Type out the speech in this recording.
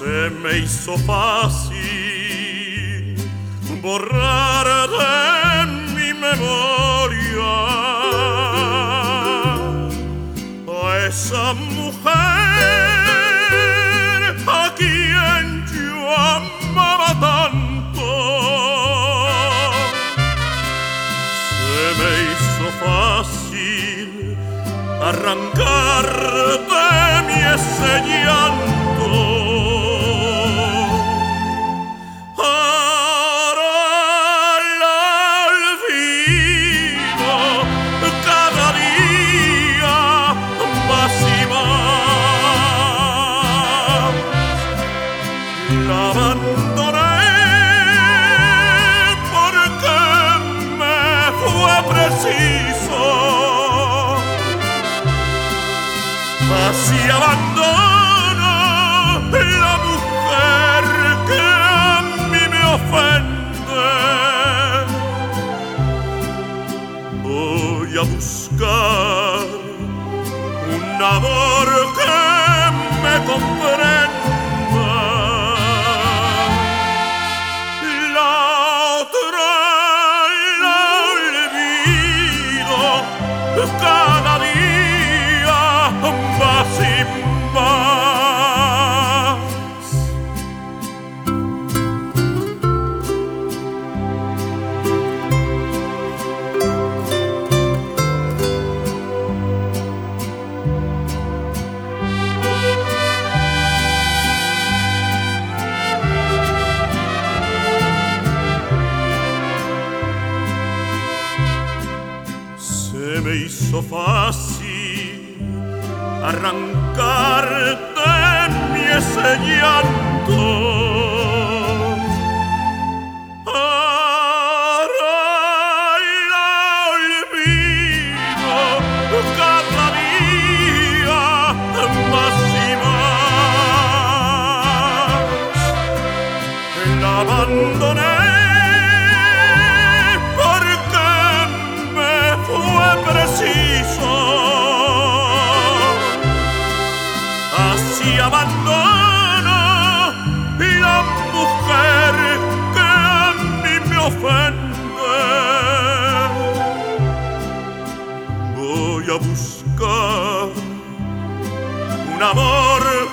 Se me hizo fácil borrar de mi memoria a esa mujer a quien yo amaba tanto. Se me hizo fácil arrancar de mí ese llanto. Ahora la olvido cada día más y más. La abandoné porque me fue preciso. Así abandono la mujer que a mí me ofende. Voy a buscar un amor que me comprenda. La otra la olvido cada día más y más. Se me hizo fácil arrancar de mí ese llanto. Ahora la olvido cada día más y más. La abandoné porque me fue preciso. Así abandono la mujer que a mí me ofende. Voy a buscar un amor